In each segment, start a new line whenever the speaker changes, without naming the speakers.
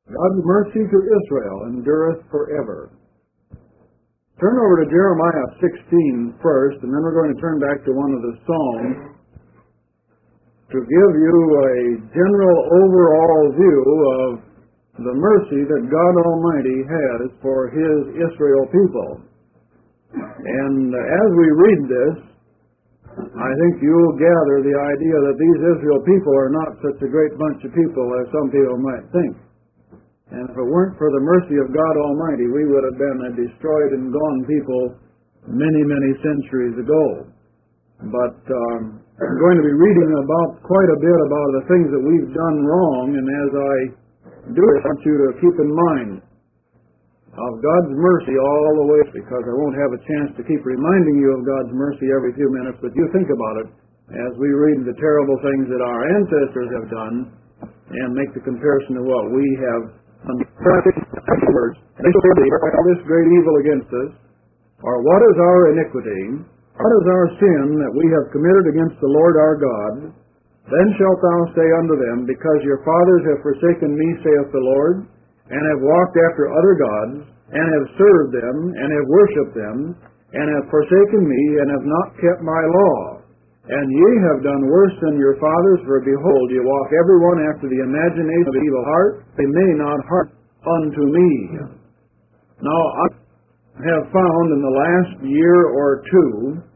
God's mercy to Israel endureth forever. Turn over to Jeremiah 16 first, and then we're going to turn back to one of the Psalms to give you a general overall view of the mercy that God Almighty has for His Israel people. And as we read this, I think you'll gather the idea that these Israel people are not such a great bunch of people as some people might think. And if it weren't for the mercy of God Almighty, we would have been a destroyed and gone people many, many centuries ago. But I'm going to be reading about quite a bit about the things that we've done wrong, and as I do it, I want you to keep in mind of God's mercy all the way, because I won't have a chance to keep reminding you of God's mercy every few minutes, but you think about it as we read the terrible things that our ancestors have done and make the comparison to what we have done. Words, they all this great evil against us, or what is our iniquity, what is our sin that we have committed against the Lord our God? Then shalt thou say unto them, because your fathers have forsaken me, saith the Lord, and have walked after other gods, and have served them, and have worshipped them, and have forsaken me, and have not kept my law. And ye have done worse than your fathers, for behold, ye walk every one after the imagination of evil heart, they may not hearken unto me. Now, I have found in the last year or two,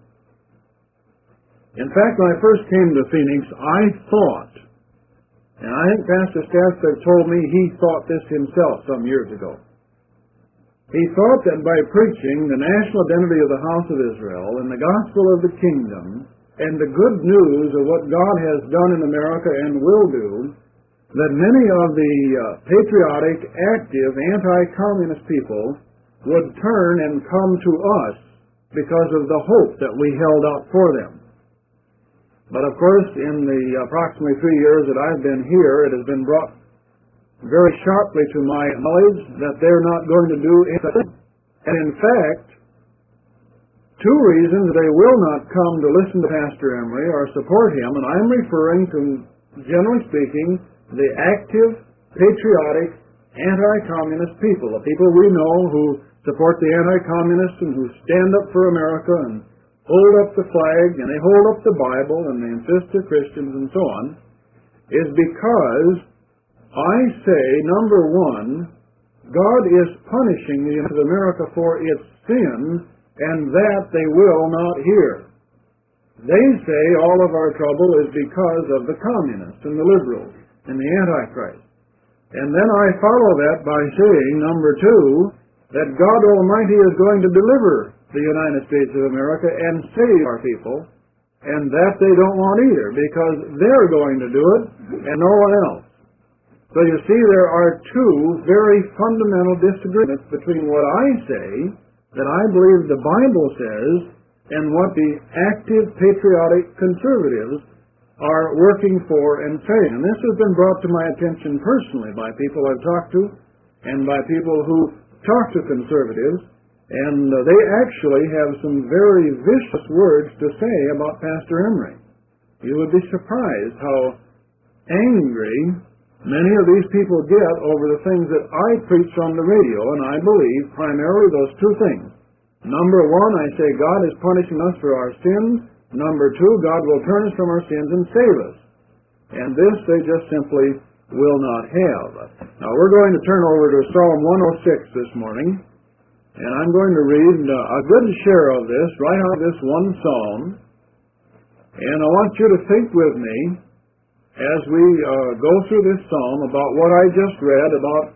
in fact, when I first came to Phoenix, I thought, and I think Pastor Stafford told me he thought this himself some years ago. He thought that by preaching the national identity of the house of Israel and the gospel of the kingdom and the good news of what God has done in America and will do, that many of the patriotic, active, anti-communist people would turn and come to us because of the hope that we held out for them. But of course, in the approximately 3 years that I've been here, it has been brought very sharply to my knowledge that they're not going to do anything. And in fact, two reasons they will not come to listen to Pastor Emery or support him, and I'm referring to, generally speaking, the active, patriotic, anti-communist people, the people we know who support the anti-communists and who stand up for America and hold up the flag, and they hold up the Bible, and they insist they're Christians and so on, is because I say, number one, God is punishing the United States of America for its sins, and that they will not hear. They say all of our trouble is because of the communists and the liberals and the Antichrist. And then I follow that by saying, number two, that God Almighty is going to deliver the United States of America and save our people, and that they don't want either, because they're going to do it and no one else. So you see, there are two very fundamental disagreements between what I say, that I believe the Bible says, and what the active, patriotic conservatives are working for and saying. And this has been brought to my attention personally by people I've talked to, and by people who talk to conservatives, and they actually have some very vicious words to say about Pastor Emery. You would be surprised how angry many of these people get over the things that I preach on the radio, and I believe primarily those two things. Number one, I say God is punishing us for our sins. Number two, God will turn us from our sins and save us. And this they just simply will not have. Now we're going to turn over to Psalm 106 this morning, and I'm going to read a good share of this right out of this one psalm. And I want you to think with me as we go through this psalm about what I just read about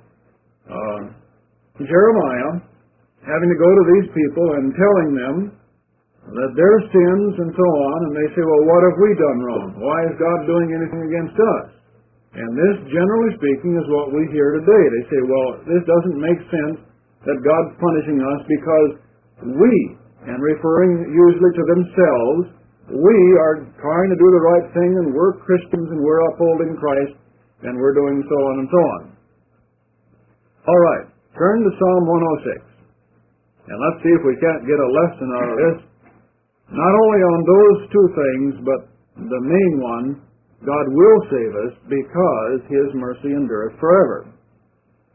Jeremiah having to go to these people and telling them that their sins and so on, and they say, well, what have we done wrong? Why is God doing anything against us? And this, generally speaking, is what we hear today. They say, well, this doesn't make sense that God's punishing us because we, and referring usually to themselves, we are trying to do the right thing, and we're Christians, and we're upholding Christ, and we're doing so on and so on. All right, turn to Psalm 106. And let's see if we can't get a lesson out of this, not only on those two things, but the main one, God will save us because His mercy endureth forever.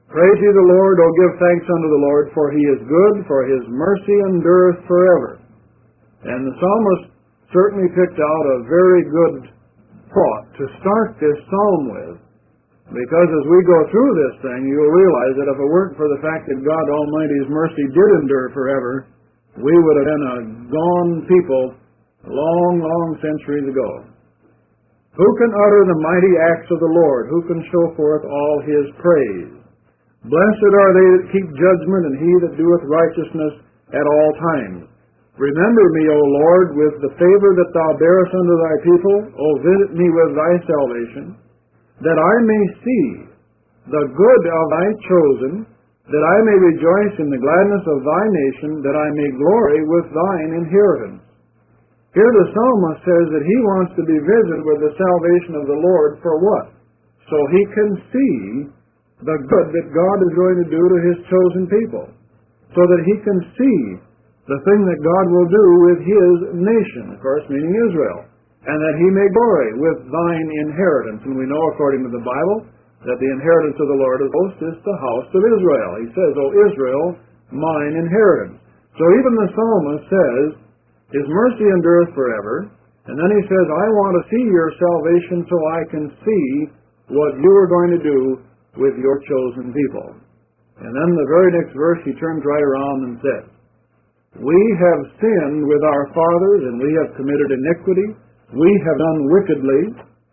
Praise ye the Lord, O give thanks unto the Lord, for he is good, for his mercy endureth forever. And the psalmist certainly picked out a very good thought to start this psalm with, because as we go through this thing, you'll realize that if it weren't for the fact that God Almighty's mercy did endure forever, we would have been a gone people long, long centuries ago. Who can utter the mighty acts of the Lord? Who can show forth all his praise? Blessed are they that keep judgment, and he that doeth righteousness at all times. Remember me, O Lord, with the favor that thou bearest unto thy people. O visit me with thy salvation, that I may see the good of thy chosen, that I may rejoice in the gladness of thy nation, that I may glory with thine inheritance. Here the psalmist says that he wants to be visited with the salvation of the Lord for what? So he can see the good that God is going to do to his chosen people, so that he can see the thing that God will do with his nation, of course, meaning Israel, and that he may glory with thine inheritance. And we know, according to the Bible, that the inheritance of the Lord of hosts is the house of Israel. He says, O Israel, mine inheritance. So even the psalmist says, his mercy endureth forever, and then he says, I want to see your salvation so I can see what you are going to do with your chosen people. And then the very next verse, he turns right around and says, we have sinned with our fathers, and we have committed iniquity. We have done wickedly.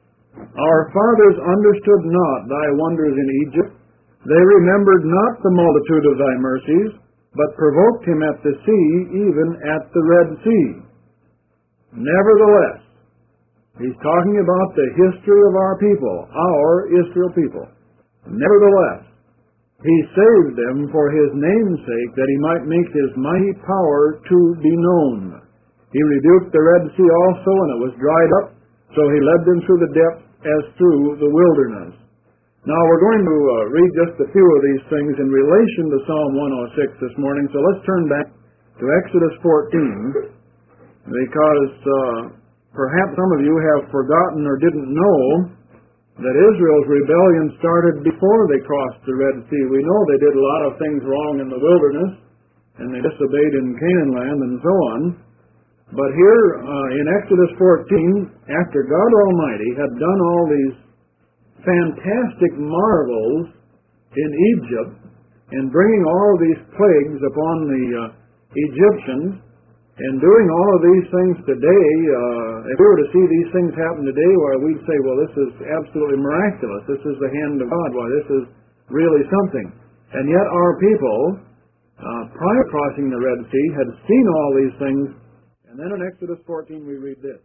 Our fathers understood not thy wonders in Egypt. They remembered not the multitude of thy mercies, but provoked him at the sea, even at the Red Sea. Nevertheless, he's talking about the history of our people, our Israel people. Nevertheless, he saved them for his name's sake, that he might make his mighty power to be known. He rebuked the Red Sea also, and it was dried up, so he led them through the depth as through the wilderness. Now we're going to read just a few of these things in relation to Psalm 106 this morning, so let's turn back to Exodus 14, because perhaps some of you have forgotten or didn't know that Israel's rebellion started before they crossed the Red Sea. We know they did a lot of things wrong in the wilderness, and they disobeyed in Canaan land and so on. But here in Exodus 14, after God Almighty had done all these fantastic marvels in Egypt, and bringing all these plagues upon the Egyptians, and doing all of these things today, if we were to see these things happen today, why we'd say, well, this is absolutely miraculous. This is the hand of God. Why, this is really something. And yet our people, prior to crossing the Red Sea, had seen all these things. And then in Exodus 14 we read this.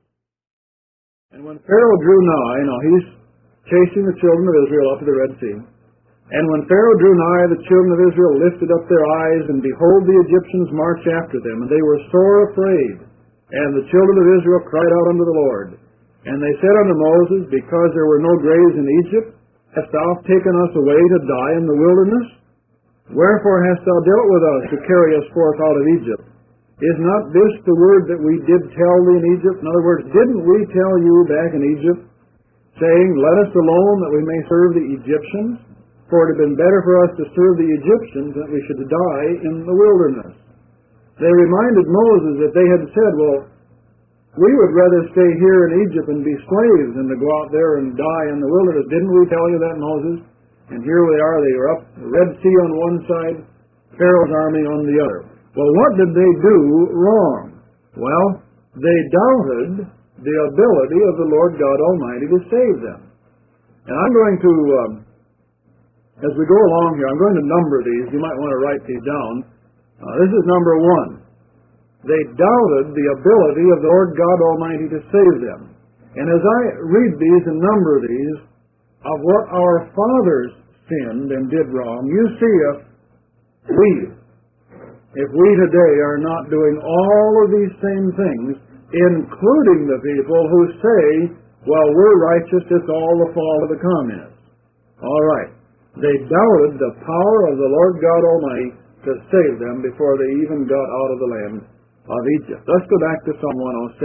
And when Pharaoh drew nigh, he's chasing the children of Israel up to the Red Sea. And when Pharaoh drew nigh, the children of Israel lifted up their eyes, and behold, the Egyptians marched after them, and they were sore afraid. And the children of Israel cried out unto the Lord. And they said unto Moses, because there were no graves in Egypt, hast thou taken us away to die in the wilderness? Wherefore hast thou dealt with us to carry us forth out of Egypt? Is not this the word that we did tell thee in Egypt? In other words, didn't we tell you back in Egypt, saying, let us alone that we may serve the Egyptians? For it had been better for us to serve the Egyptians than we should die in the wilderness. They reminded Moses that they had said, well, we would rather stay here in Egypt and be slaves than to go out there and die in the wilderness. Didn't we tell you that, Moses? And here they are. They were up the Red Sea on one side, Pharaoh's army on the other. Well, what did they do wrong? Well, they doubted the ability of the Lord God Almighty to save them. And I'm going to... as we go along here, I'm going to number these. You might want to write these down. This is number 1. They doubted the ability of the Lord God Almighty to save them. And as I read these and number these, of what our fathers sinned and did wrong, you see if we today are not doing all of these same things, including the people who say, well, we're righteous, it's all the fault of the communists. All right. They doubted the power of the Lord God Almighty to save them before they even got out of the land of Egypt. Let's go back to Psalm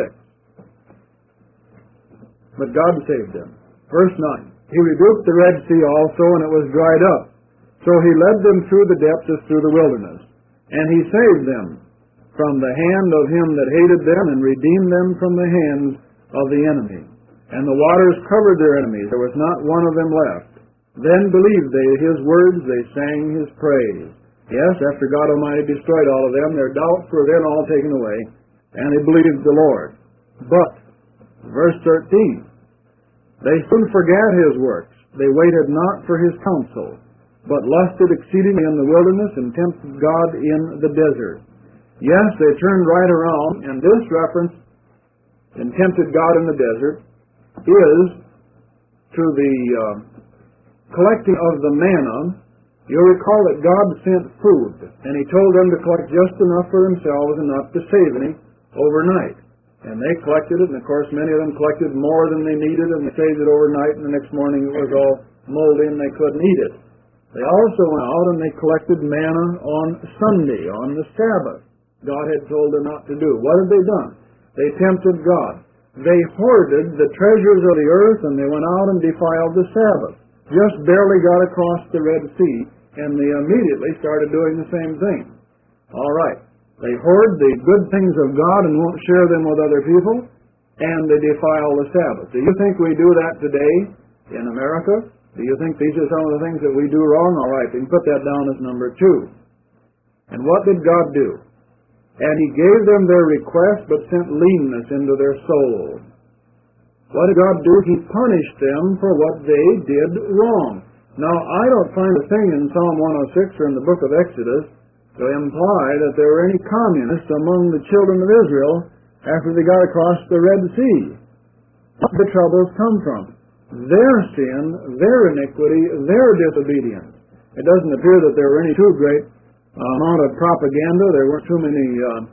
106. But God saved them. Verse 9. He rebuked the Red Sea also, and it was dried up. So he led them through the depths as through the wilderness, and he saved them from the hand of him that hated them, and redeemed them from the hands of the enemy. And the waters covered their enemies, there was not one of them left. Then believed they his words, they sang his praise. Yes, after God Almighty destroyed all of them, their doubts were then all taken away, and they believed the Lord. But, verse 13, they soon forgat his works. They waited not for his counsel, but lusted exceedingly in the wilderness, and tempted God in the desert. Yes, they turned right around, and this reference, and tempted God in the desert, is to the collecting of the manna. You'll recall that God sent food, and he told them to collect just enough for themselves, enough to save any overnight. And they collected it, and of course many of them collected more than they needed, and they saved it overnight, and the next morning it was all moldy and they couldn't eat it. They also went out and they collected manna on Sunday, on the Sabbath. God had told them not to do. What had they done? They tempted God. They hoarded the treasures of the earth, and they went out and defiled the Sabbath. Just barely got across the Red Sea, and they immediately started doing the same thing. All right. They hoard the good things of God and won't share them with other people, and they defile the Sabbath. Do you think we do that today in America? Do you think these are some of the things that we do wrong? All right, you can put that down as number 2. And what did God do? And he gave them their request, but sent leanness into their soul. What did God do? He punished them for what they did wrong. Now, I don't find a thing in Psalm 106 or in the book of Exodus to imply that there were any communists among the children of Israel after they got across the Red Sea. What did the troubles come from? Their sin, their iniquity, their disobedience. It doesn't appear that there were any too great amount of propaganda. There weren't too many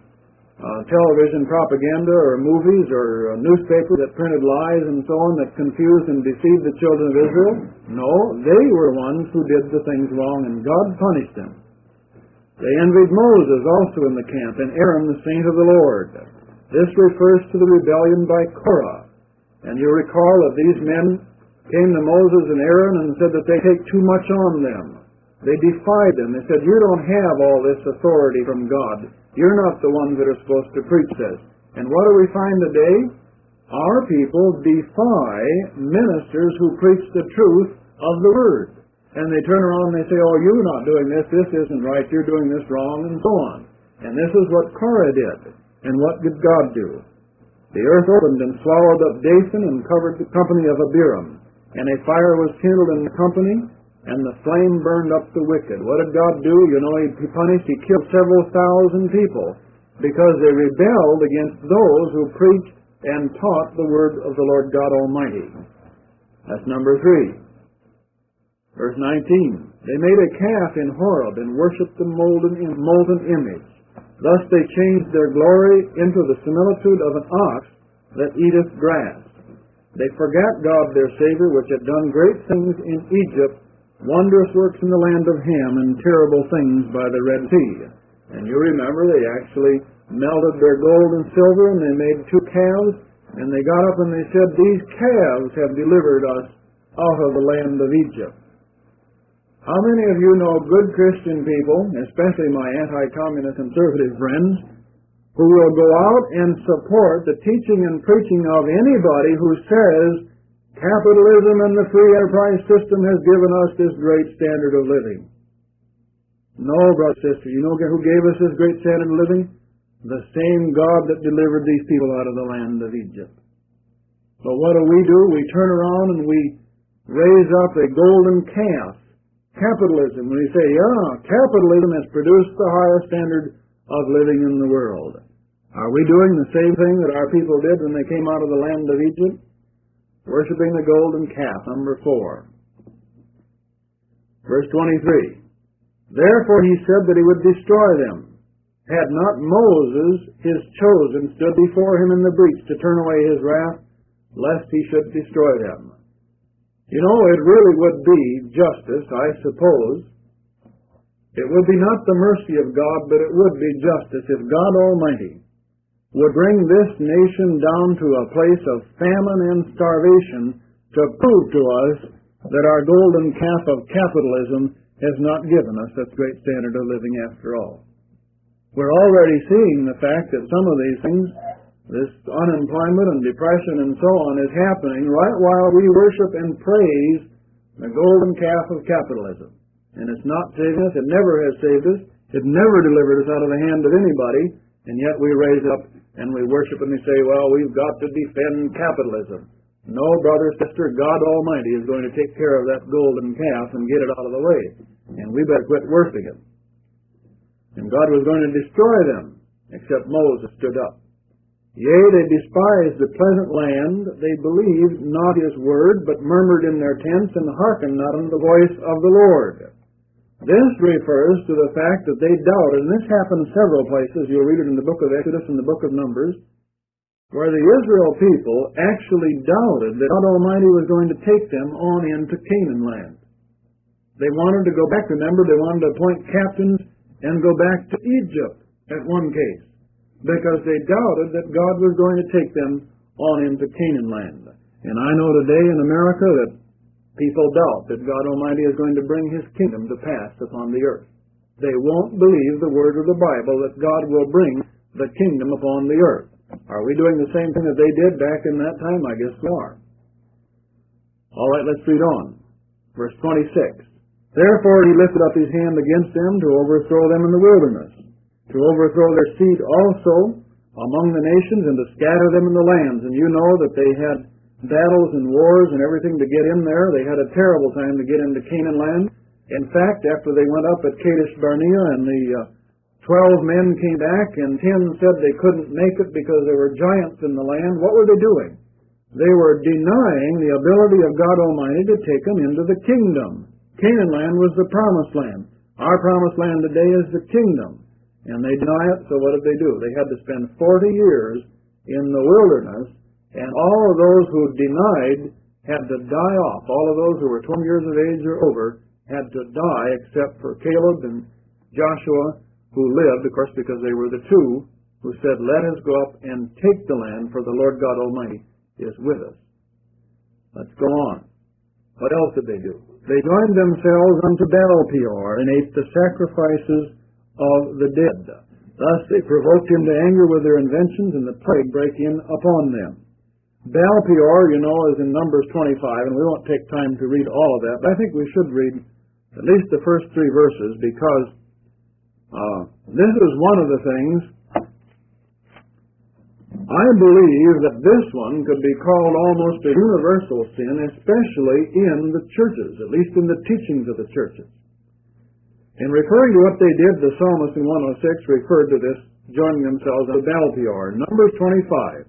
television propaganda or movies or newspapers that printed lies and so on that confused and deceived the children of Israel. No, they were ones who did the things wrong, and God punished them. They envied Moses also in the camp, and Aaron the saint of the Lord. This refers to the rebellion by Korah. And you recall that these men came to Moses and Aaron and said that they take too much on them. They defied them. They said, you don't have all this authority from God. You're not the ones that are supposed to preach this. And what do we find today? Our people defy ministers who preach the truth of the Word. And they turn around and they say, oh, you're not doing this, this isn't right, you're doing this wrong, and so on. And this is what Korah did. And what did God do? The earth opened and swallowed up Dathan and covered the company of Abiram. And a fire was kindled in the company, and the flame burned up the wicked. What did God do? You know, he punished, he killed several thousand people because they rebelled against those who preached and taught the word of the Lord God Almighty. That's number 3. Verse 19, they made a calf in Horeb and worshipped the molten image. Thus they changed their glory into the similitude of an ox that eateth grass. They forgat God their Savior, which had done great things in Egypt, wondrous works in the land of Ham, and terrible things by the Red Sea. And you remember they actually melted their gold and silver, and they made 2 calves, and they got up and they said, these calves have delivered us out of the land of Egypt. How many of you know good Christian people, especially my anti-communist conservative friends, who will go out and support the teaching and preaching of anybody who says capitalism and the free enterprise system has given us this great standard of living? No, brother, sister. You know who gave us this great standard of living? The same God that delivered these people out of the land of Egypt. But what do? We turn around and we raise up a golden calf. Capitalism. When we say, capitalism has produced the highest standard of living in the world. Are we doing the same thing that our people did when they came out of the land of Egypt? Worshipping the golden calf, number 4. Verse 23. Therefore he said that he would destroy them. Had not Moses, his chosen, stood before him in the breach to turn away his wrath, lest he should destroy them. You know, it really would be justice, I suppose. It would be not the mercy of God, but it would be justice if God Almighty would bring this nation down to a place of famine and starvation to prove to us that our golden calf of capitalism has not given us that great standard of living after all. We're already seeing the fact that some of these things, this unemployment and depression and so on, is happening right while we worship and praise the golden calf of capitalism. And it's not saving us. It never has saved us. It never delivered us out of the hand of anybody. And yet we raise up and we worship and we say, well, we've got to defend capitalism. No, brother, sister, God Almighty is going to take care of that golden calf and get it out of the way. And we better quit worshiping it. And God was going to destroy them, except Moses stood up. Yea, they despised the pleasant land. They believed not his word, but murmured in their tents and hearkened not unto the voice of the Lord. This refers to the fact that they doubted, and this happened several places. You'll read it in the book of Exodus and the book of Numbers, where the Israel people actually doubted that God Almighty was going to take them on into Canaan land. They wanted to go back. Remember, they wanted to appoint captains and go back to Egypt at one case, because they doubted that God was going to take them on into Canaan land. And I know today in America that people doubt that God Almighty is going to bring his kingdom to pass upon the earth. They won't believe the word of the Bible that God will bring the kingdom upon the earth. Are we doing the same thing that they did back in that time? I guess we are. All right, let's read on. Verse 26. Therefore he lifted up his hand against them to overthrow them in the wilderness, to overthrow their seed also among the nations, and to scatter them in the lands. And you know that they had battles and wars and everything to get in there. They had a terrible time to get into Canaan land. In fact, after they went up at Kadesh Barnea and the 12 men came back and 10 said they couldn't make it because there were giants in the land, what were they doing? They were denying the ability of God Almighty to take them into the kingdom. Canaan land was the promised land. Our promised land today is the kingdom. And they deny it, so what did they do? They had to spend 40 years in the wilderness, and all of those who denied had to die off. All of those who were 20 years of age or over had to die, except for Caleb and Joshua, who lived, of course, because they were the two who said, let us go up and take the land, for the Lord God Almighty is with us. Let's go on. What else did they do? They joined themselves unto Baal-peor and ate the sacrifices of the dead. Thus they provoked him to anger with their inventions, and the plague brake in upon them. Baal-peor, you know, is in Numbers 25, and we won't take time to read all of that, but I think we should read at least the first 3 verses, because this is one of the things. I believe that this one could be called almost a universal sin, especially in the churches, at least in the teachings of the churches. In referring to what they did, the psalmist in 106 referred to this, joining themselves unto Baal-peor. Numbers 25,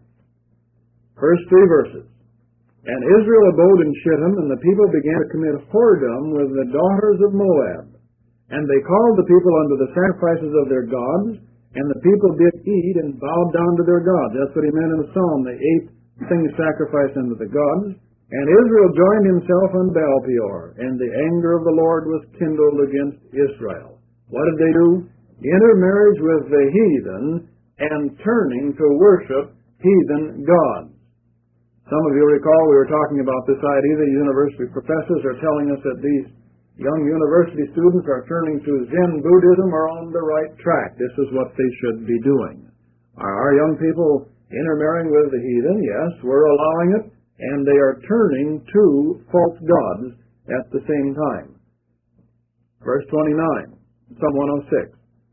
first 3 verses. And Israel abode in Shittim, and the people began to commit whoredom with the daughters of Moab. And they called the people unto the sacrifices of their gods, and the people did eat and bowed down to their gods. That's what he meant in the psalm. They ate things sacrificed unto the gods. And Israel joined himself unto Baal-peor, and the anger of the Lord was kindled against Israel. What did they do? Intermarriage with the heathen and turning to worship heathen gods. Some of you recall we were talking about this idea. The university professors are telling us that these young university students are turning to Zen Buddhism are on the right track. This is what they should be doing. Are our young people intermarrying with the heathen? Yes, we're allowing it, and they are turning to false gods at the same time. Verse 29, Psalm 106.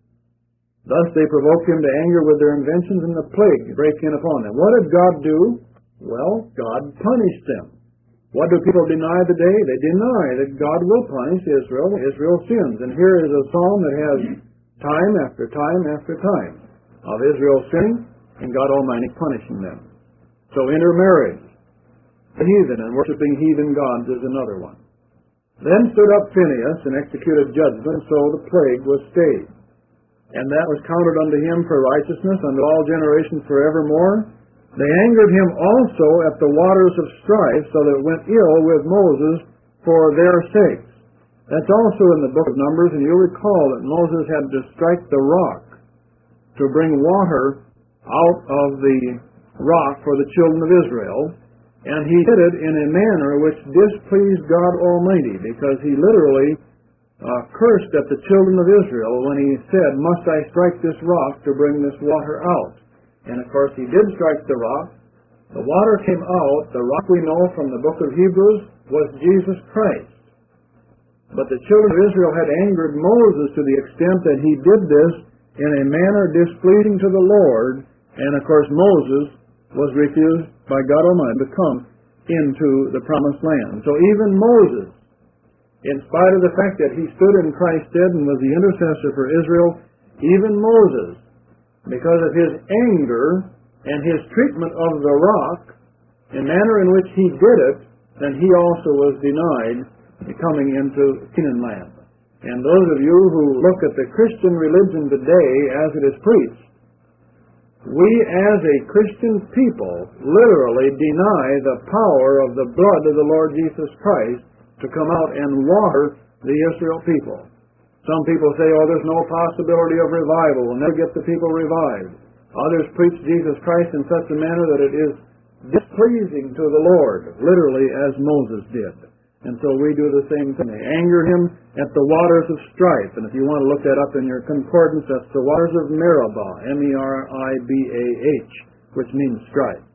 Thus they provoked him to anger with their inventions, and the plague brake in upon them. What did God do? Well, God punished them. What do people deny today? They deny that God will punish Israel. Israel sins. And here is a psalm that has time after time after time of Israel sinning and God Almighty punishing them. So intermarriage, the heathen, and worshiping heathen gods is another one. Then stood up Phinehas and executed judgment, so the plague was stayed. And that was counted unto him for righteousness unto all generations forevermore. They angered him also at the waters of strife, so that it went ill with Moses for their sakes. That's also in the book of Numbers, and you'll recall that Moses had to strike the rock to bring water out of the rock for the children of Israel, and he did it in a manner which displeased God Almighty, because he literally cursed at the children of Israel when he said, "Must I strike this rock to bring this water out?" And of course he did strike the rock. The water came out. The rock, we know from the book of Hebrews, was Jesus Christ. But the children of Israel had angered Moses to the extent that he did this in a manner displeasing to the Lord. And of course Moses was refused by God Almighty to come into the promised land. So even Moses, in spite of the fact that he stood in Christ's stead and was the intercessor for Israel, even Moses, because of his anger and his treatment of the rock, in the manner in which he did it, then he also was denied coming into Canaan land. And those of you who look at the Christian religion today as it is preached, we as a Christian people literally deny the power of the blood of the Lord Jesus Christ to come out and water the Israel people. Some people say, "Oh, there's no possibility of revival. We'll never get the people revived." Others preach Jesus Christ in such a manner that it is displeasing to the Lord, literally as Moses did. And so we do the same thing. They anger him at the waters of strife. And if you want to look that up in your concordance, that's the waters of Meribah, M-E-R-I-B-A-H, which means strife.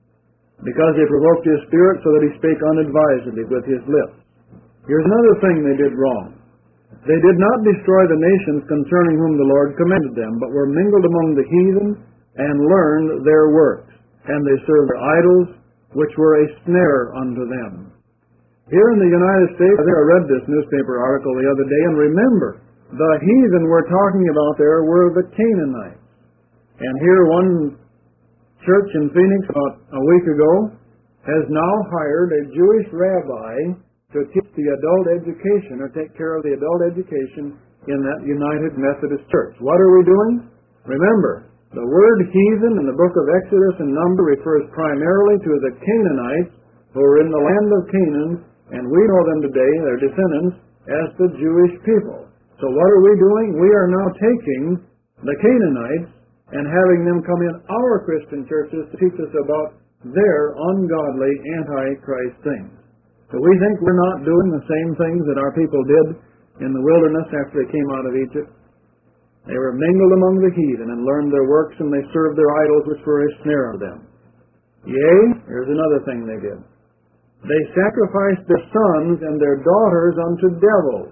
Because they provoked his spirit so that he spake unadvisedly with his lips. Here's another thing they did wrong. They did not destroy the nations concerning whom the Lord commanded them, but were mingled among the heathen and learned their works. And they served their idols, which were a snare unto them. Here in the United States, I read this newspaper article the other day, and remember, the heathen we're talking about there were the Canaanites. And here one church in Phoenix about a week ago has now hired a Jewish rabbi to teach the adult education or take care of the adult education in that United Methodist Church. What are we doing? Remember, the word heathen in the book of Exodus and Number refers primarily to the Canaanites who were in the land of Canaan, and we know them today, their descendants, as the Jewish people. So what are we doing? We are now taking the Canaanites and having them come in our Christian churches to teach us about their ungodly, anti-Christ things. So we think we're not doing the same things that our people did in the wilderness after they came out of Egypt. They were mingled among the heathen and learned their works, and they served their idols, which were a snare to them. Yea, here's another thing they did. They sacrificed their sons and their daughters unto devils.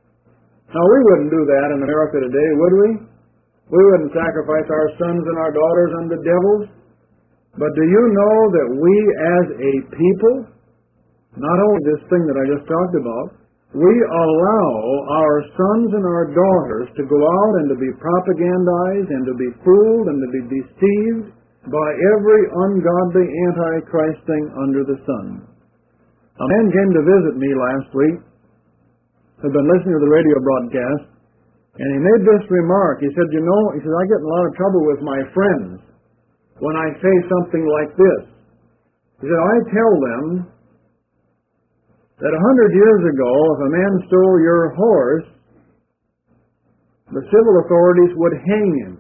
Now, we wouldn't do that in America today, would we? We wouldn't sacrifice our sons and our daughters unto devils. But do you know that we as a people, not only this thing that I just talked about, we allow our sons and our daughters to go out and to be propagandized and to be fooled and to be deceived by every ungodly anti-Christ thing under the sun. A man came to visit me last week, who'd been listening to the radio broadcast, and he made this remark. He said, I get in a lot of trouble with my friends when I say something like this. He said, I tell them that 100 years ago, if a man stole your horse, the civil authorities would hang him.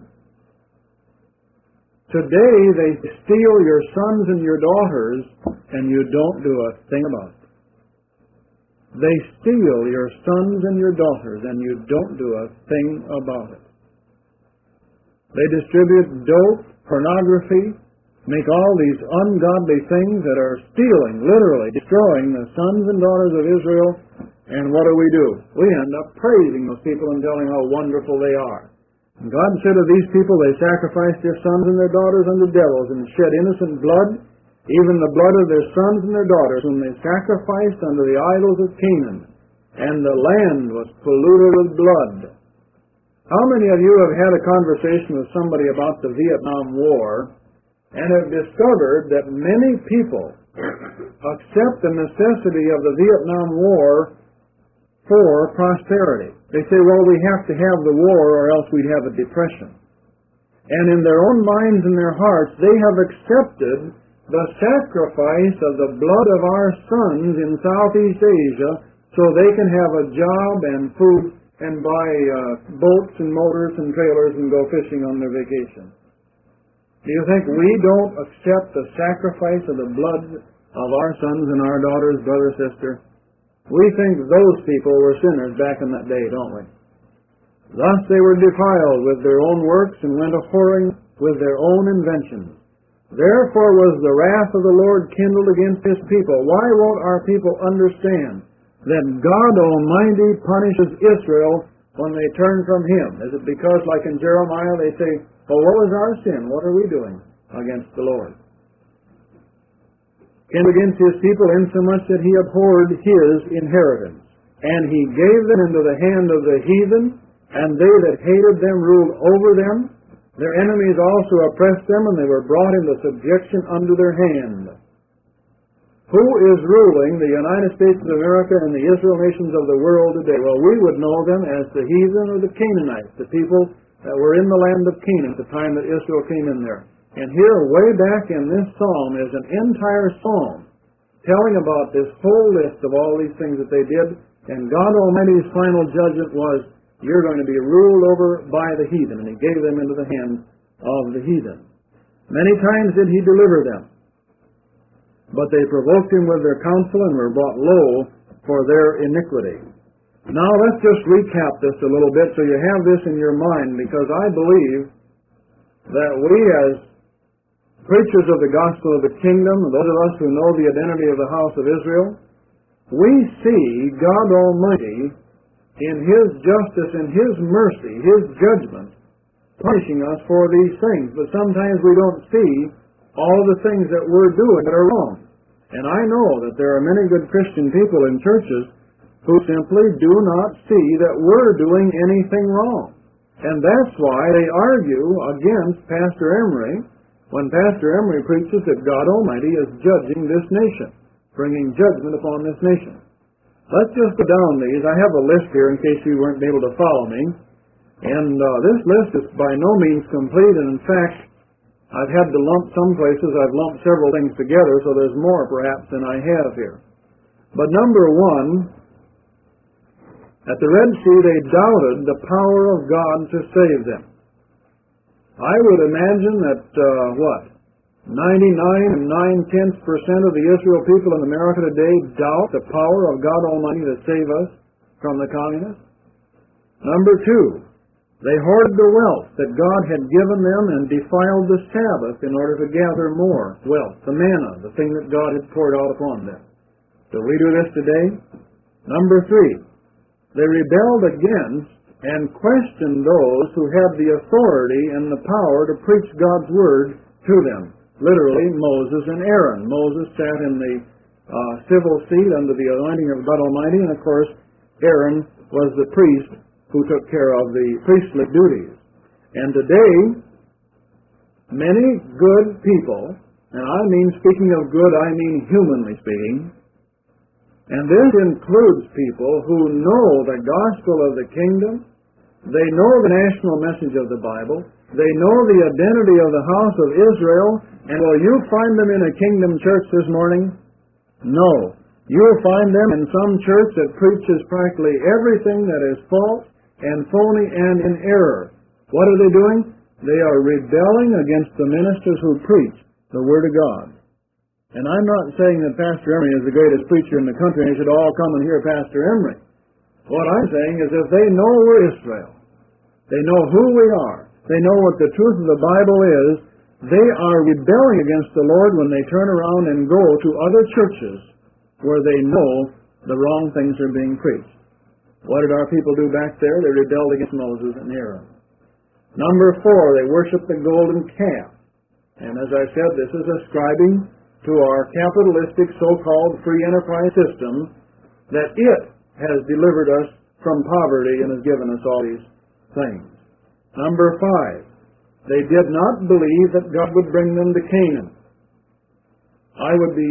Today, they steal your sons and your daughters, and you don't do a thing about it. They steal your sons and your daughters, and you don't do a thing about it. They distribute dope, pornography, make all these ungodly things that are stealing, literally destroying the sons and daughters of Israel. And what do? We end up praising those people and telling how wonderful they are. And God said of these people, they sacrificed their sons and their daughters unto devils and shed innocent blood, even the blood of their sons and their daughters, whom they sacrificed unto the idols of Canaan. And the land was polluted with blood. How many of you have had a conversation with somebody about the Vietnam War and have discovered that many people accept the necessity of the Vietnam War for prosperity? They say, well, we have to have the war or else we'd have a depression. And in their own minds and their hearts, they have accepted the sacrifice of the blood of our sons in Southeast Asia so they can have a job and food and buy boats and motors and trailers and go fishing on their vacation. Do you think we don't accept the sacrifice of the blood of our sons and our daughters, brother, sister? We think those people were sinners back in that day, don't we? Thus they were defiled with their own works and went a-whoring with their own inventions. Therefore was the wrath of the Lord kindled against His people. Why won't our people understand that God Almighty punishes Israel when they turn from Him? Is it because, like in Jeremiah, they say, well, what was our sin? What are we doing against the Lord? Kindled against His people insomuch that He abhorred His inheritance. And He gave them into the hand of the heathen, and they that hated them ruled over them. Their enemies also oppressed them, and they were brought into subjection under their hand. Who is ruling the United States of America and the Israel nations of the world today? Well, we would know them as the heathen or the Canaanites, the people that were in the land of Canaan at the time that Israel came in there. And here, way back in this psalm, is an entire psalm telling about this whole list of all these things that they did. And God Almighty's final judgment was, you're going to be ruled over by the heathen. And He gave them into the hands of the heathen. Many times did He deliver them. But they provoked Him with their counsel and were brought low for their iniquity. Now let's just recap this a little bit so you have this in your mind, because I believe that we as preachers of the gospel of the kingdom, those of us who know the identity of the house of Israel, we see God Almighty in His justice and His mercy, His judgment, punishing us for these things. But sometimes we don't see all the things that we're doing that are wrong. And I know that there are many good Christian people in churches who simply do not see that we're doing anything wrong. And that's why they argue against Pastor Emery when Pastor Emery preaches that God Almighty is judging this nation, bringing judgment upon this nation. Let's just go down these. I have a list here in case you weren't able to follow me. And this list is by no means complete. And in fact, I've had to lump some places. I've lumped several things together, so there's more perhaps than I have here. But number one, at the Red Sea they doubted the power of God to save them. I would imagine that, 99 and 9/10% of the Israel people in America today doubt the power of God Almighty to save us from the communists. Number two, they hoarded the wealth that God had given them and defiled the Sabbath in order to gather more wealth, the manna, the thing that God had poured out upon them. Do we do this today? Number three, they rebelled against and questioned those who had the authority and the power to preach God's Word to them. Literally, Moses and Aaron. Moses sat in the civil seat under the anointing of God Almighty, and of course, Aaron was the priest who took care of the priestly duties. And today, many good people, and I mean, speaking of good, I mean humanly speaking, and this includes people who know the gospel of the kingdom, they know the national message of the Bible, they know the identity of the house of Israel, and will you find them in a kingdom church this morning? No. You'll find them in some church that preaches practically everything that is false and phony and in error. What are they doing? They are rebelling against the ministers who preach the Word of God. And I'm not saying that Pastor Emery is the greatest preacher in the country and they should all come and hear Pastor Emery. What I'm saying is if they know we're Israel, they know who we are, they know what the truth of the Bible is, they are rebelling against the Lord when they turn around and go to other churches where they know the wrong things are being preached. What did our people do back there? They rebelled against Moses and Aaron. Number four, they worshiped the golden calf. And as I said, this is ascribing to our capitalistic so-called free enterprise system that it has delivered us from poverty and has given us all these things. Number five, they did not believe that God would bring them to Canaan. I wouldn't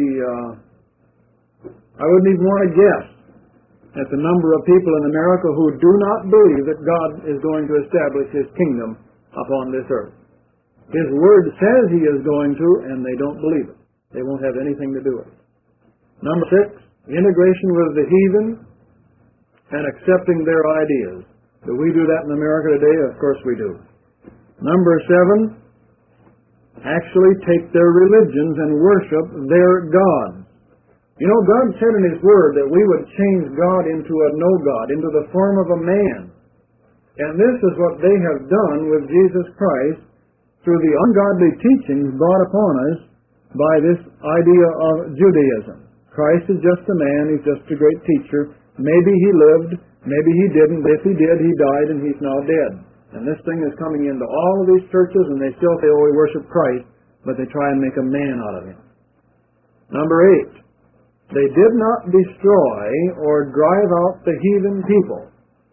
even want to guess at the number of people in America who do not believe that God is going to establish His kingdom upon this earth. His Word says He is going to, and they don't believe it. They won't have anything to do with it. Number six, integration with the heathen and accepting their ideas. Do we do that in America today? Of course we do. Number seven, actually take their religions and worship their gods. You know, God said in His Word that we would change God into a no-God, into the form of a man. And this is what they have done with Jesus Christ through the ungodly teachings brought upon us by this idea of Judaism. Christ is just a man, He's just a great teacher. Maybe He lived, maybe He didn't. If He did, He died and He's now dead. And this thing is coming into all of these churches, and they still say, oh, we worship Christ, but they try and make a man out of Him. Number 8, they did not destroy or drive out the heathen people.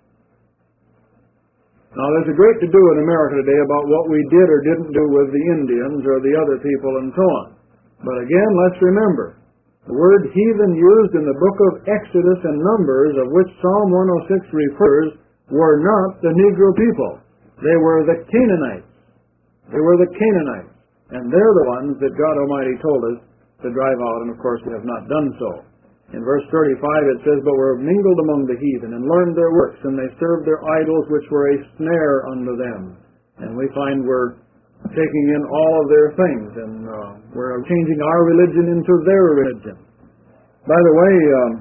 Now, there's a great to-do in America today about what we did or didn't do with the Indians or the other people and so on. But again, let's remember, the word heathen used in the book of Exodus and Numbers, of which Psalm 106 refers, were not the Negro people. They were the Canaanites. They were the Canaanites. And they're the ones that God Almighty told us to drive out, and of course we have not done so. In verse 35 it says, but were mingled among the heathen, and learned their works, and they served their idols, which were a snare unto them. And we find we're taking in all of their things, and we're changing our religion into their religion. By the way,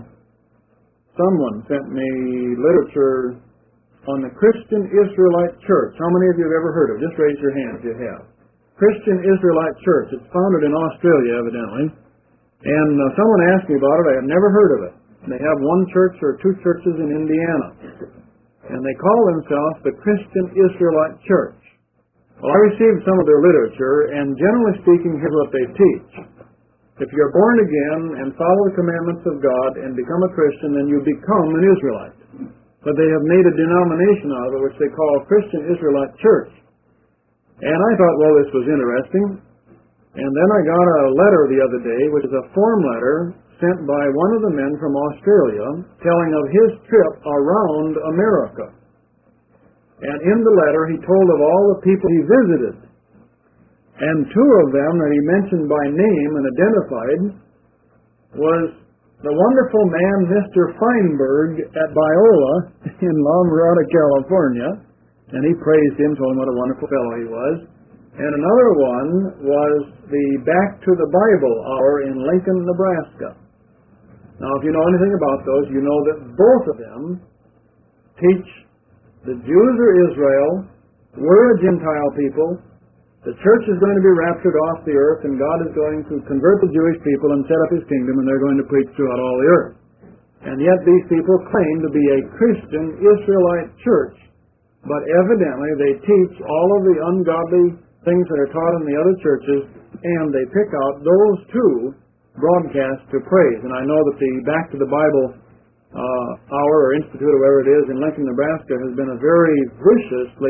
someone sent me literature on the Christian Israelite Church. How many of you have ever heard of it? Just raise your hand if you have. Christian Israelite Church. It's founded in Australia, evidently. And someone asked me about it. I had never heard of it. They have one church or two churches in Indiana. And they call themselves the Christian Israelite Church. Well, I received some of their literature, and generally speaking, here's what they teach. If you're born again and follow the commandments of God and become a Christian, then you become an Israelite. But they have made a denomination out of it, which they call Christian Israelite Church. And I thought, well, this was interesting. And then I got a letter the other day, which is a form letter sent by one of the men from Australia telling of his trip around America. And in the letter he told of all the people he visited. And two of them that he mentioned by name and identified was the wonderful man Mr. Feinberg at Biola in La Mirada, California. And he praised him, told him what a wonderful fellow he was. And another one was the Back to the Bible Hour in Lincoln, Nebraska. Now, if you know anything about those, you know that both of them teach the Jews are Israel, we're a Gentile people, the church is going to be raptured off the earth, and God is going to convert the Jewish people and set up His kingdom, and they're going to preach throughout all the earth. And yet these people claim to be a Christian Israelite church, but evidently they teach all of the ungodly things that are taught in the other churches, and they pick out those two broadcasts to praise. And I know that the Back to the Bible Hour or Institute, or whatever it is, in Lincoln, Nebraska, has been a very viciously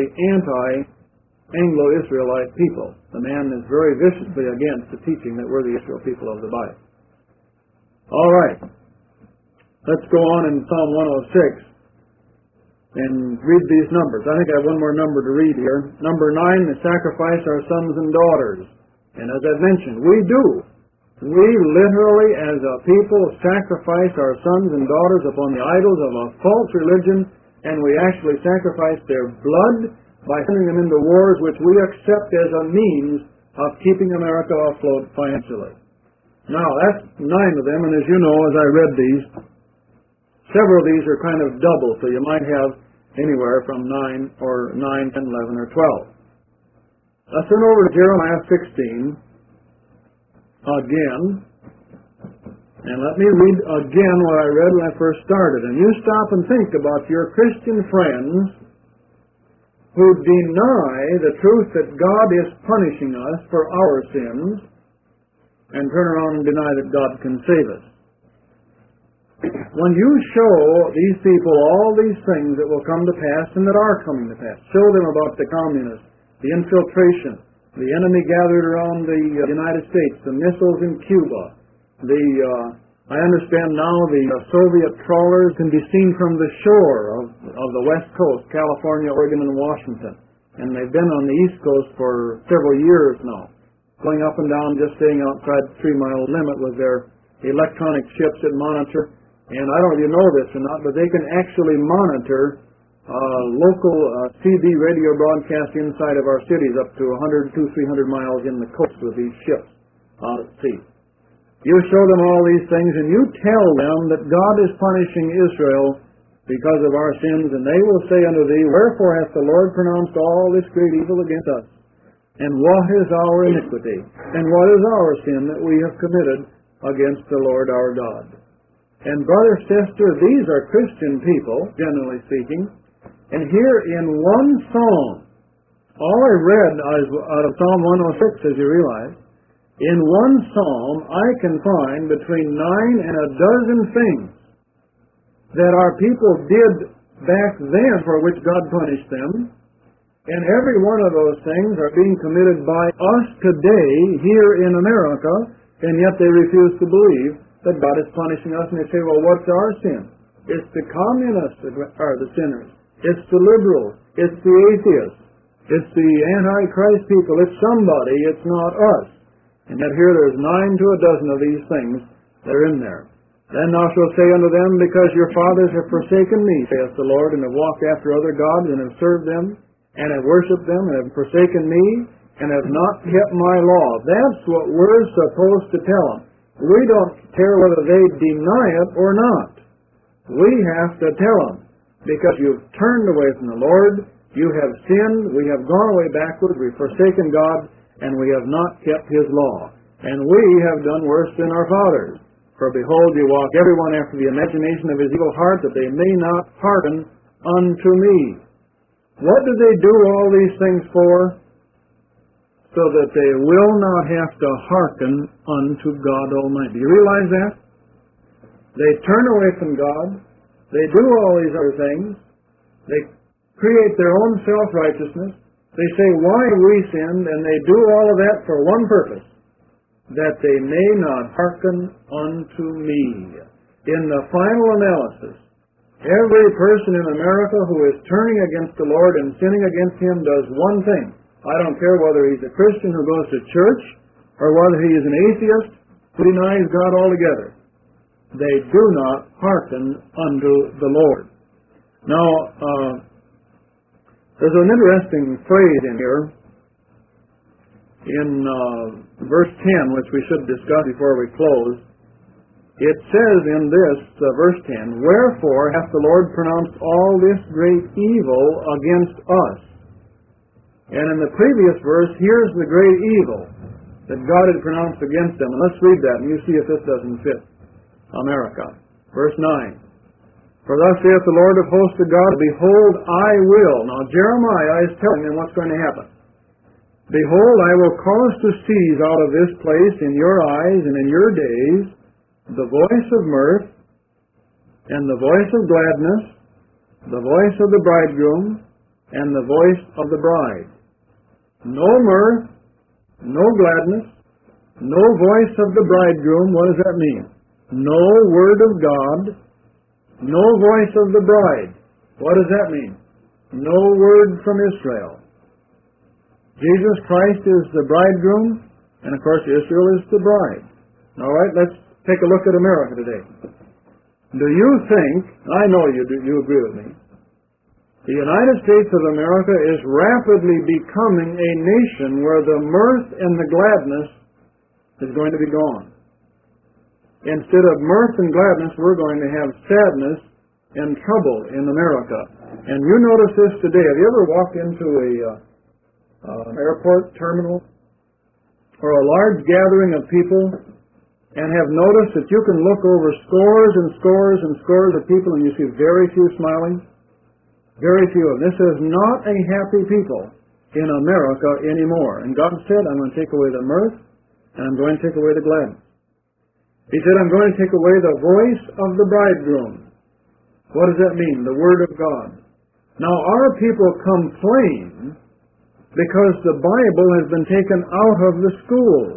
anti-Anglo-Israelite people. The man is very viciously against the teaching that we're the Israel people of the Bible. All right. Let's go on in Psalm 106. And read these numbers. I think I have one more number to read here. Number 9, to sacrifice our sons and daughters. And as I mentioned, we do. We literally, as a people, sacrifice our sons and daughters upon the idols of a false religion, and we actually sacrifice their blood by sending them into wars which we accept as a means of keeping America afloat financially. Now, that's 9 of them, and as you know, as I read these, several of these are kind of double, so you might have anywhere from 9, 10, 11, or 12. Let's turn over to Jeremiah 16 again. And let me read again what I read when I first started. And you stop and think about your Christian friends who deny the truth that God is punishing us for our sins and turn around and deny that God can save us. When you show these people all these things that will come to pass and that are coming to pass, show them about the communists, the infiltration, the enemy gathered around the United States, the missiles in Cuba, I understand now the Soviet trawlers can be seen from the shore of the West Coast, California, Oregon, and Washington. And they've been on the East Coast for several years now, going up and down, just staying outside the 3-mile limit with their electronic ships that monitor. And I don't know if you know this or not, but they can actually monitor local CB radio broadcasts inside of our cities up to 100, 200, 300 miles in the coast with these ships out at sea. You show them all these things, and you tell them that God is punishing Israel because of our sins, and they will say unto thee, Wherefore hath the Lord pronounced all this great evil against us? And what is our iniquity? And what is our sin that we have committed against the Lord our God? And brother, sister, these are Christian people, generally speaking. And here in one psalm, all I read out of Psalm 106, as you realize, in one psalm I can find between 9 and a dozen things that our people did back then for which God punished them. And every one of those things are being committed by us today here in America, and yet they refuse to believe that God is punishing us. And they say, well, what's our sin? It's the communists that are the sinners. It's the liberals. It's the atheists. It's the Antichrist people. It's somebody. It's not us. And yet here there's 9 to a dozen of these things that are in there. Then thou shalt say unto them, Because your fathers have forsaken me, saith the Lord, and have walked after other gods, and have served them, and have worshipped them, and have forsaken me, and have not kept my law. That's what we're supposed to tell them. We don't care whether they deny it or not. We have to tell them, because you've turned away from the Lord, you have sinned, we have gone away backward, we've forsaken God, and we have not kept His law. And we have done worse than our fathers. For behold, you walk every one after the imagination of his evil heart, that they may not hearken unto me. What do they do all these things for? So that they will not have to hearken unto God Almighty. Do you realize that? They turn away from God. They do all these other things. They create their own self-righteousness. They say, why we sinned, and they do all of that for one purpose, that they may not hearken unto me. In the final analysis, every person in America who is turning against the Lord and sinning against Him does one thing. I don't care whether he's a Christian who goes to church or whether he is an atheist who denies God altogether. They do not hearken unto the Lord. Now, there's an interesting phrase in here in verse 10, which we should discuss before we close. It says in this, verse 10, Wherefore hath the Lord pronounced all this great evil against us? And in the previous verse, here's the great evil that God had pronounced against them. And let's read that, and you see if this doesn't fit America. Verse 9. For thus saith the Lord of hosts to God, Behold, I will. Now Jeremiah is telling them what's going to happen. Behold, I will cause to cease out of this place in your eyes and in your days the voice of mirth and the voice of gladness, the voice of the bridegroom and the voice of the bride. No mirth, no gladness, no voice of the bridegroom. What does that mean? No word of God, no voice of the bride. What does that mean? No word from Israel. Jesus Christ is the bridegroom, and of course Israel is the bride. All right, let's take a look at America today. Do you think, I know you agree with me, the United States of America is rapidly becoming a nation where the mirth and the gladness is going to be gone. Instead of mirth and gladness, we're going to have sadness and trouble in America. And you notice this today. Have you ever walked into an airport terminal or a large gathering of people and have noticed that you can look over scores and scores and scores of people and you see very few smiling? Very few of them. This is not a happy people in America anymore. And God said, I'm going to take away the mirth and I'm going to take away the gladness. He said, I'm going to take away the voice of the bridegroom. What does that mean? The Word of God. Now, our people complain because the Bible has been taken out of the schools.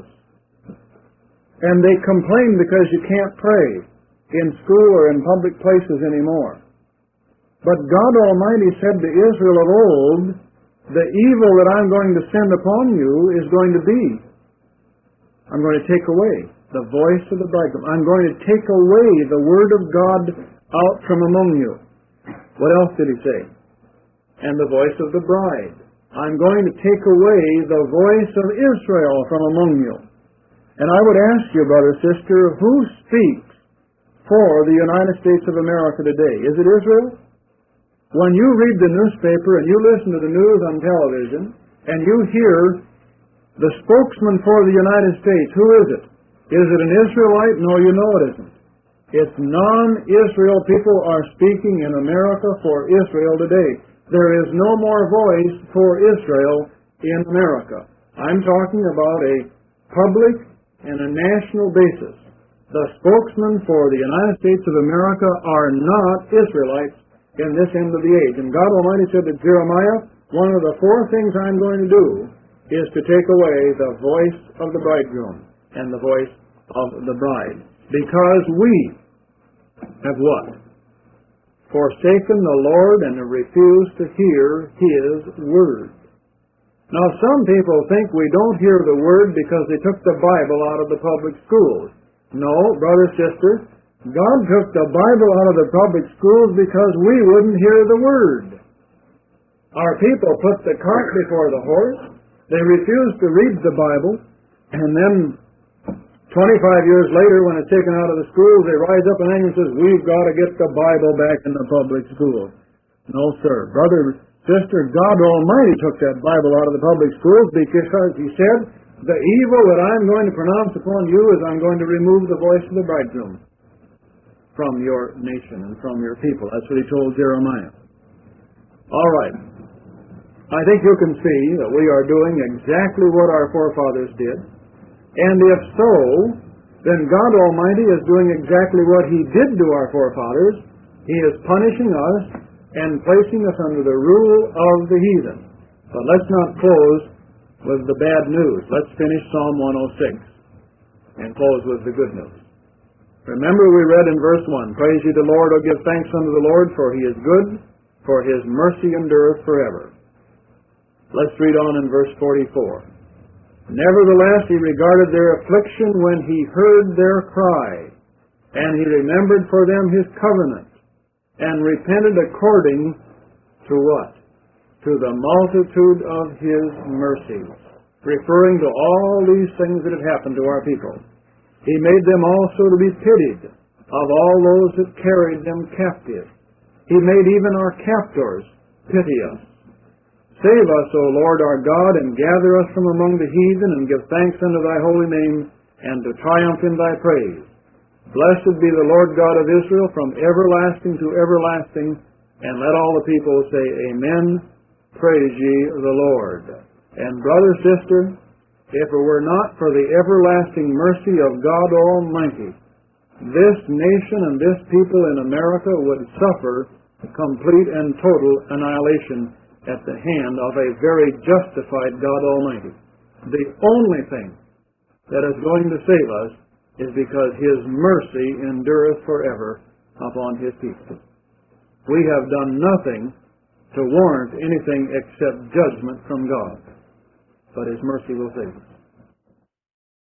And they complain because you can't pray in school or in public places anymore. But God Almighty said to Israel of old, the evil that I'm going to send upon you is going to be, I'm going to take away the voice of the bridegroom. I'm going to take away the Word of God out from among you. What else did He say? And the voice of the bride. I'm going to take away the voice of Israel from among you. And I would ask you, brother, sister, who speaks for the United States of America today? Is it Israel? When you read the newspaper and you listen to the news on television and you hear the spokesman for the United States, who is it? Is it an Israelite? No, you know it isn't. It's non-Israel people are speaking in America for Israel today. There is no more voice for Israel in America. I'm talking about a public and a national basis. The spokesmen for the United States of America are not Israelites in this end of the age. And God Almighty said to Jeremiah, one of the four things I'm going to do is to take away the voice of the bridegroom and the voice of the bride. Because we have what? Forsaken the Lord and have refused to hear His word. Now, some people think we don't hear the word because they took the Bible out of the public schools. No, brother, sister, God took the Bible out of the public schools because we wouldn't hear the word. Our people put the cart before the horse. They refused to read the Bible, and then 25 years later, when it's taken out of the schools, they rise up and says, we've got to get the Bible back in the public schools. No, sir. Brother, sister, God Almighty took that Bible out of the public schools because He said, the evil that I'm going to pronounce upon you is I'm going to remove the voice of the bridegroom from your nation and from your people. That's what He told Jeremiah. All right. I think you can see that we are doing exactly what our forefathers did. And if so, then God Almighty is doing exactly what He did to our forefathers. He is punishing us and placing us under the rule of the heathen. But let's not close with the bad news. Let's finish Psalm 106 and close with the good news. Remember we read in verse 1, Praise ye the Lord, O give thanks unto the Lord, for He is good, for His mercy endureth forever. Let's read on in verse 44. Nevertheless, He regarded their affliction when He heard their cry, and He remembered for them His covenant, and repented according to what? To the multitude of His mercies, referring to all these things that have happened to our people. He made them also to be pitied of all those that carried them captive. He made even our captors pity us. Save us, O Lord our God, and gather us from among the heathen, and give thanks unto Thy holy name, and to triumph in Thy praise. Blessed be the Lord God of Israel from everlasting to everlasting, and let all the people say, Amen. Praise ye the Lord. And brother, sister, if it were not for the everlasting mercy of God Almighty, this nation and this people in America would suffer complete and total annihilation at the hand of a very justified God Almighty. The only thing that is going to save us is because His mercy endureth forever upon His people. We have done nothing to warrant anything except judgment from God, but His mercy will save us.